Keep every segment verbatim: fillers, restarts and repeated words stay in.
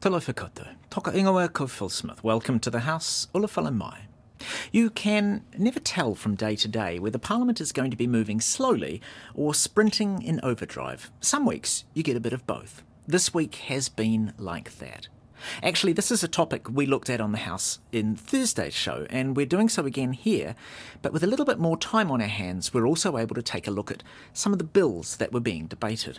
Talofa koto, toka ingoa ko Phil Smith. Welcome to the House, ula whale mai. You can never tell from day to day whether Parliament is going to be moving slowly or sprinting in overdrive. Some weeks you get a bit of both. This week has been like that. Actually, this is a topic we looked at on the House in Thursday's show, and we're doing so again here, but with a little bit more time on our hands, we're also able to take a look at some of the bills that were being debated.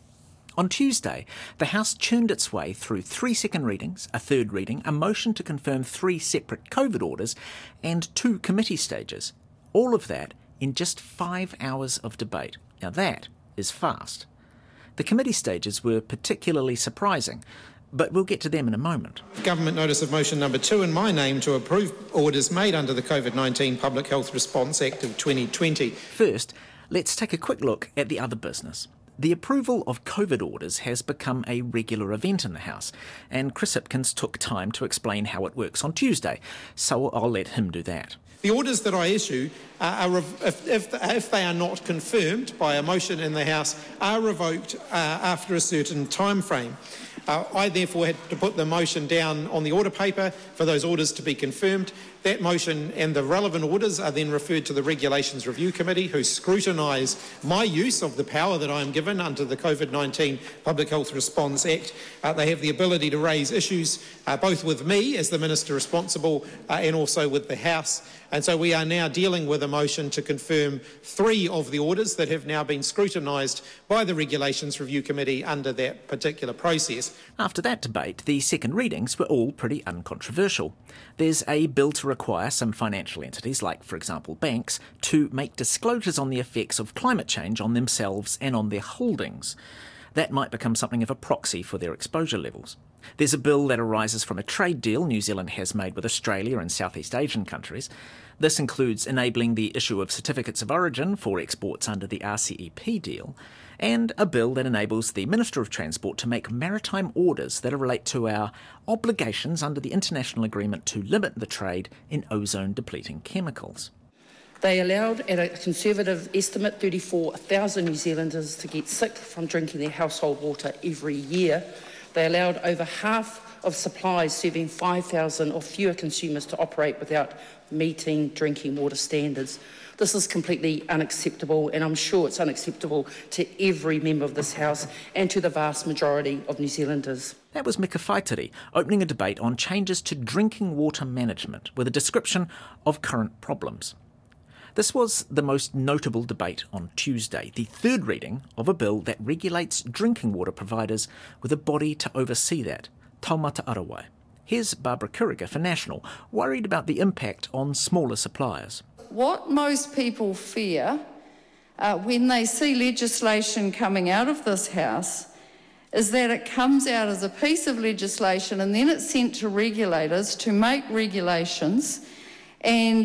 On Tuesday, the House churned its way through three second readings, a third reading, a motion to confirm three separate COVID orders, and two committee stages. All of that in just five hours of debate. Now that is fast. The committee stages were particularly surprising, but we'll get to them in a moment. Government notice of motion number two in my name to approve orders made under the COVID nineteen Public Health Response Act of twenty twenty. First, let's take a quick look at the other business. The approval of COVID orders has become a regular event in the House, and Chris Hipkins took time to explain how it works on Tuesday, so I'll let him do that. The orders that I issue, uh, are, if, if, if they are not confirmed by a motion in the House, are revoked uh, after a certain time frame. Uh, I therefore had to put the motion down on the order paper for those orders to be confirmed. That motion and the relevant orders are then referred to the Regulations Review Committee, who scrutinise my use of the power that I am given under the COVID nineteen Public Health Response Act. Uh, they have the ability to raise issues uh, both with me as the Minister responsible uh, and also with the House. And so we are now dealing with a motion to confirm three of the orders that have now been scrutinised by the Regulations Review Committee under that particular process. After that debate, the second readings were all pretty uncontroversial. There's a bill to require some financial entities, like, for example, banks, to make disclosures on the effects of climate change on themselves and on their holdings. That might become something of a proxy for their exposure levels. There's a bill that arises from a trade deal New Zealand has made with Australia and Southeast Asian countries. This includes enabling the issue of certificates of origin for exports under the R C E P deal, and a bill that enables the Minister of Transport to make maritime orders that relate to our obligations under the international agreement to limit the trade in ozone-depleting chemicals. They allowed, at a conservative estimate, thirty-four thousand New Zealanders to get sick from drinking their household water every year. They allowed over half of supplies serving five thousand or fewer consumers to operate without meeting drinking water standards. This is completely unacceptable, and I'm sure it's unacceptable to every member of this House and to the vast majority of New Zealanders. That was Mika Whaitiri, opening a debate on changes to drinking water management with a description of current problems. This was the most notable debate on Tuesday, the third reading of a bill that regulates drinking water providers with a body to oversee that, Taumata Arawai. Here's Barbara Kuriga for National, worried about the impact on smaller suppliers. What most people fear uh, when they see legislation coming out of this House is that it comes out as a piece of legislation and then it's sent to regulators to make regulations, and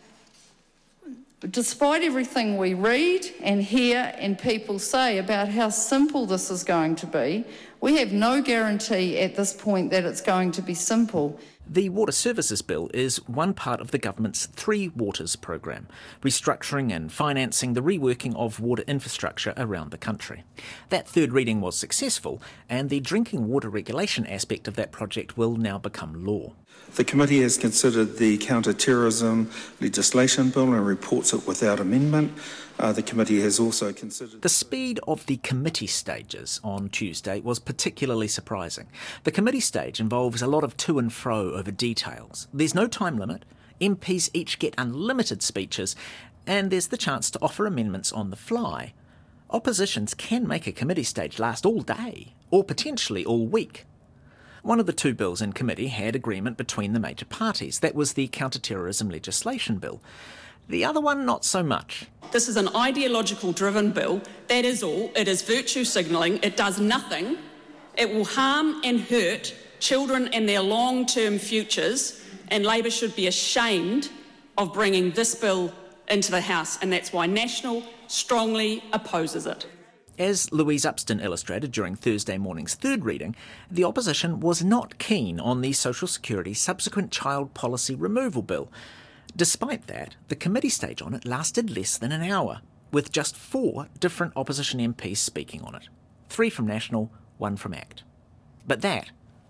despite everything we read and hear and people say about how simple this is going to be, we have no guarantee at this point that it's going to be simple. The Water Services Bill is one part of the government's Three Waters program, restructuring and financing the reworking of water infrastructure around the country. That third reading was successful, and the drinking water regulation aspect of that project will now become law. The committee has considered the counter-terrorism legislation bill and reports it without amendment. Uh, the committee has also considered... The speed of the committee stages on Tuesday was particularly surprising. The committee stage involves a lot of to and fro over details. There's no time limit, M Ps each get unlimited speeches, and there's the chance to offer amendments on the fly. Oppositions can make a committee stage last all day, or potentially all week. One of the two bills in committee had agreement between the major parties. That was the counter-terrorism legislation bill. The other one, not so much. This is an ideological-driven bill. That is all. It is virtue signalling. It does nothing. It will harm and hurt children and their long-term futures, and Labor should be ashamed of bringing this bill into the House, and that's why National strongly opposes it. As Louise Upston illustrated during Thursday morning's third reading, the opposition was not keen on the Social Security Subsequent Child Policy Removal Bill. Despite that, the committee stage on it lasted less than an hour, with just four different opposition M Ps speaking on it. Three from National, one from ACT. But that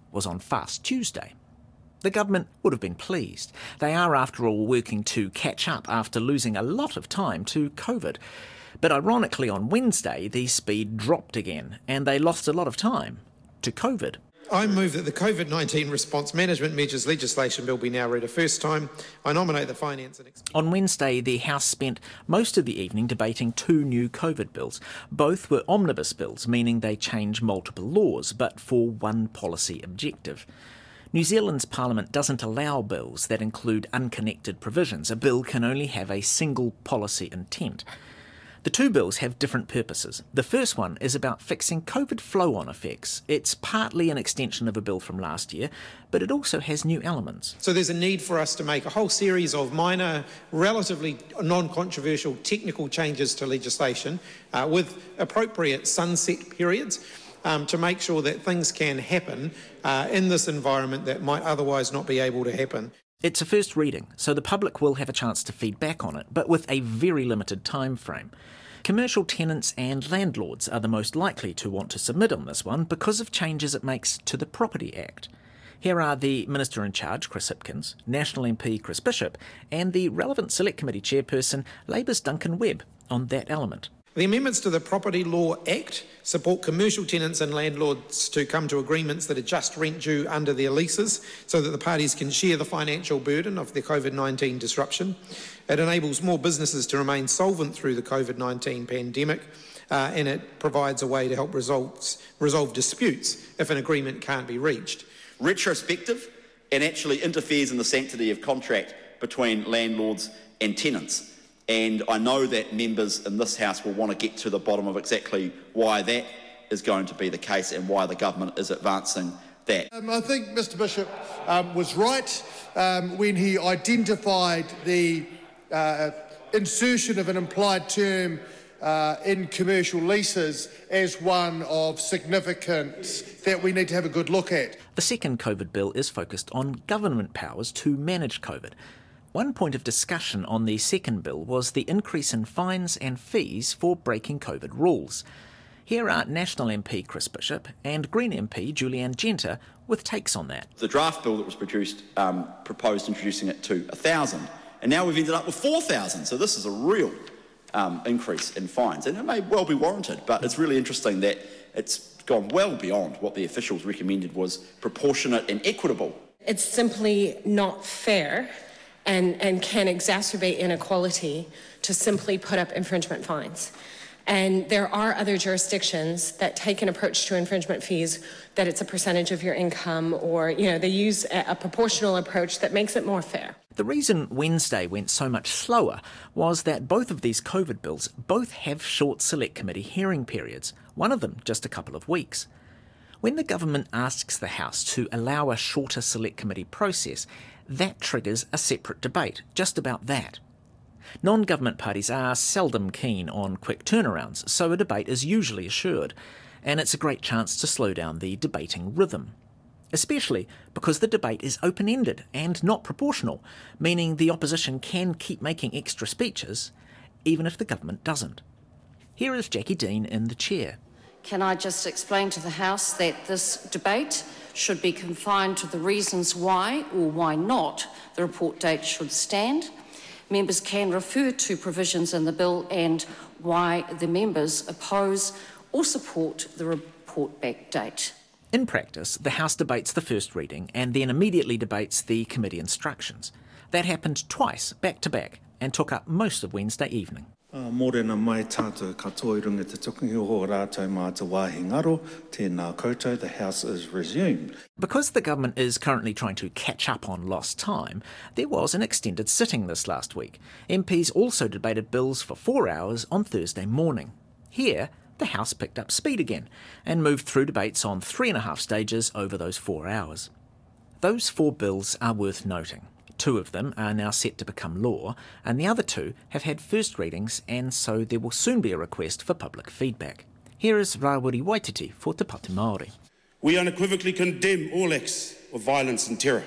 was on Fast Tuesday. The government would have been pleased. They are, after all, working to catch up after losing a lot of time to COVID. But ironically, on Wednesday, the speed dropped again, and they lost a lot of time to COVID. I move that the COVID nineteen Response Management Measures legislation bill be now read a first time. I nominate the Finance and... On Wednesday, the House spent most of the evening debating two new COVID bills. Both were omnibus bills, meaning they change multiple laws, but for one policy objective. New Zealand's Parliament doesn't allow bills that include unconnected provisions. A bill can only have a single policy intent. The two bills have different purposes. The first one is about fixing COVID flow-on effects. It's partly an extension of a bill from last year, but it also has new elements. So there's a need for us to make a whole series of minor, relatively non-controversial technical changes to legislation uh, with appropriate sunset periods um, to make sure that things can happen uh, in this environment that might otherwise not be able to happen. It's a first reading, so the public will have a chance to feed back on it, but with a very limited time frame. Commercial tenants and landlords are the most likely to want to submit on this one because of changes it makes to the Property Act. Here are the Minister in Charge, Chris Hipkins, National M P Chris Bishop, and the relevant Select Committee Chairperson, Labour's Duncan Webb, on that element. The amendments to the Property Law Act support commercial tenants and landlords to come to agreements that adjust rent due under their leases so that the parties can share the financial burden of the COVID nineteen disruption. It enables more businesses to remain solvent through the COVID nineteen pandemic, uh, and it provides a way to help resolve, resolve disputes if an agreement can't be reached. Retrospective and actually interferes in the sanctity of contract between landlords and tenants. And I know that members in this House will want to get to the bottom of exactly why that is going to be the case and why the government is advancing that. Um, I think Mr Bishop um, was right um, when he identified the uh, insertion of an implied term uh, in commercial leases as one of significance that we need to have a good look at. The second COVID bill is focused on government powers to manage COVID. One point of discussion on the second bill was the increase in fines and fees for breaking COVID rules. Here are National M P Chris Bishop and Green M P Julianne Genter with takes on that. The draft bill that was produced um, proposed introducing it to one thousand, and now we've ended up with four thousand, so this is a real um, increase in fines, and it may well be warranted, but it's really interesting that it's gone well beyond what the officials recommended was proportionate and equitable. It's simply not fair and, and can exacerbate inequality to simply put up infringement fines. And there are other jurisdictions that take an approach to infringement fees that it's a percentage of your income, or, you know, they use a, a proportional approach that makes it more fair. The reason Wednesday went so much slower was that both of these COVID bills both have short Select Committee hearing periods, one of them just a couple of weeks. When the government asks the House to allow a shorter Select Committee process, that triggers a separate debate just about that. Non-government parties are seldom keen on quick turnarounds, so a debate is usually assured, and it's a great chance to slow down the debating rhythm. Especially because the debate is open-ended and not proportional, meaning the opposition can keep making extra speeches, even if the government doesn't. Here is Jackie Dean in the chair. Can I just explain to the House that this debate should be confined to the reasons why or why not the report date should stand? Members can refer to provisions in the bill and why the members oppose or support the report back date. In practice, the House debates the first reading and then immediately debates the committee instructions. That happened twice, back to back, and took up most of Wednesday evening. Mōrena mai tātou katoa i runga te tukungi o rātou mātua wāhi ngaro, tēnā koutou, the House is resumed. Because the government is currently trying to catch up on lost time, there was an extended sitting this last week. M Ps also debated bills for four hours on Thursday morning. Here, the House picked up speed again and moved through debates on three and a half stages over those four hours. Those four bills are worth noting. Two of them are now set to become law, and the other two have had first readings, and so there will soon be a request for public feedback. Here is Rawiri Waititi for Te Pāti Māori. We unequivocally condemn all acts of violence and terror.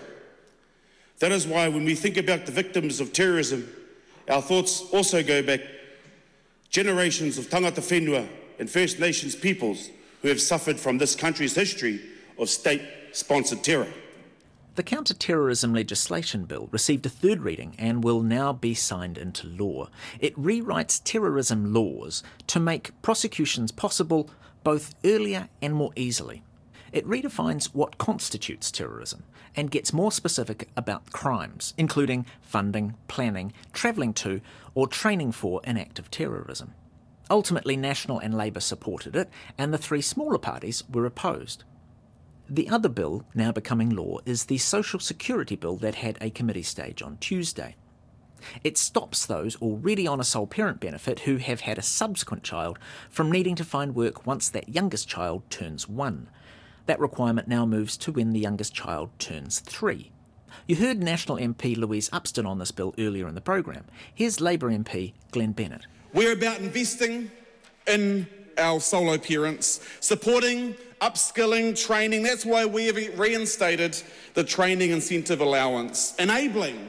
That is why when we think about the victims of terrorism, our thoughts also go back generations of tangata whenua and First Nations peoples who have suffered from this country's history of state state-sponsored terror. The counter-terrorism legislation bill received a third reading and will now be signed into law. It rewrites terrorism laws to make prosecutions possible both earlier and more easily. It redefines what constitutes terrorism and gets more specific about crimes, including funding, planning, travelling to, or training for an act of terrorism. Ultimately, National and Labour supported it, and the three smaller parties were opposed. The other bill now becoming law is the Social Security Bill that had a committee stage on Tuesday. It stops those already on a sole parent benefit who have had a subsequent child from needing to find work once that youngest child turns one. That requirement now moves to when the youngest child turns three. You heard National M P Louise Upston on this bill earlier in the programme. Here's Labour M P Glenn Bennett. We're about investing in our solo parents, supporting, upskilling, training. That's why we have reinstated the training incentive allowance, enabling,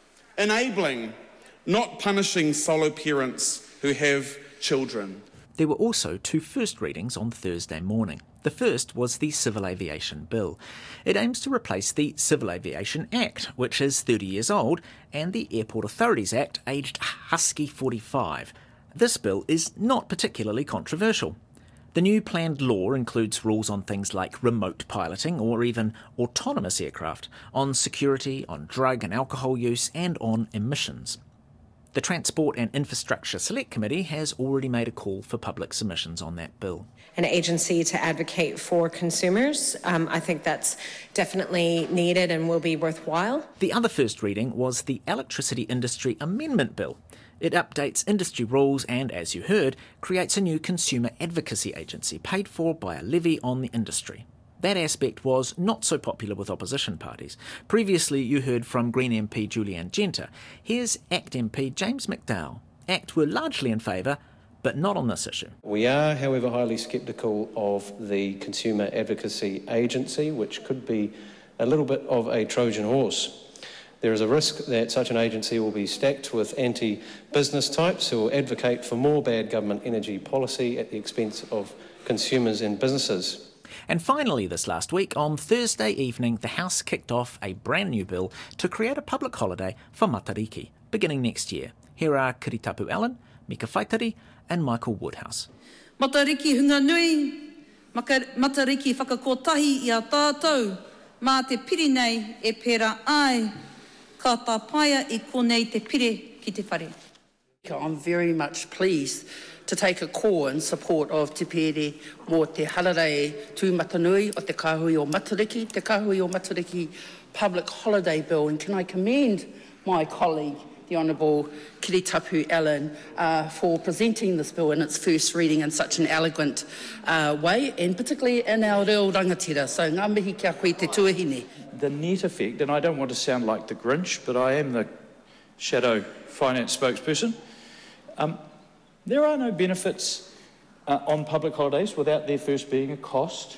enabling, not punishing solo parents who have children. There were also two first readings on Thursday morning. The first was the Civil Aviation Bill. It aims to replace the Civil Aviation Act, which is thirty years old, and the Airport Authorities Act, aged husky forty-five. This bill is not particularly controversial. The new planned law includes rules on things like remote piloting or even autonomous aircraft, on security, on drug and alcohol use, and on emissions. The Transport and Infrastructure Select Committee has already made a call for public submissions on that bill. An agency to advocate for consumers. Um, I think that's definitely needed and will be worthwhile. The other first reading was the Electricity Industry Amendment Bill. It updates industry rules and, as you heard, creates a new consumer advocacy agency paid for by a levy on the industry. That aspect was not so popular with opposition parties. Previously, you heard from Green M P Julianne Genter. Here's ACT M P James McDowell. ACT were largely in favour, but not on this issue. We are, however, highly sceptical of the Consumer Advocacy Agency, which could be a little bit of a Trojan horse. There is a risk that such an agency will be stacked with anti-business types who will advocate for more bad government energy policy at the expense of consumers and businesses. And finally this last week, on Thursday evening, the House kicked off a brand new bill to create a public holiday for Matariki, beginning next year. Here are Kiritapu Allen, Mika Whaitari and Michael Woodhouse. Matariki hunga nui, Matariki whakakotahi i a tātou, mā te piri nei e pera ai, ka tā paia i konei te pire ki te whare. I'm very much pleased to take a call in support of Te Pere mō te hararai tūmatanui o te kāhui o Matariki, te kāhui o Matariki Public Holiday Bill. And can I commend my colleague, the Honourable Kiritapu Allen, uh, for presenting this bill in its first reading in such an elegant uh, way, and particularly in our reo rangatira. So ngā mihi kia koe te tuahine. The net effect, and I don't want to sound like the Grinch, but I am the shadow finance spokesperson. Um, There are no benefits uh, on public holidays without there first being a cost.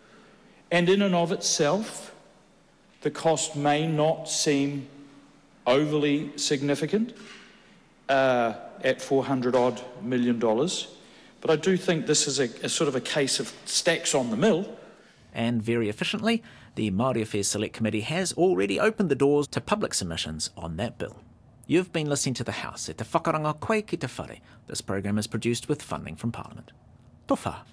And in and of itself, the cost may not seem overly significant uh, at four hundred odd million dollars. But I do think this is a, a sort of a case of stacks on the mill. And very efficiently, the Māori Affairs Select Committee has already opened the doors to public submissions on that bill. You've been listening to The House, e te whakaranga koe ki te whare. This program is produced with funding from Parliament. Tofa.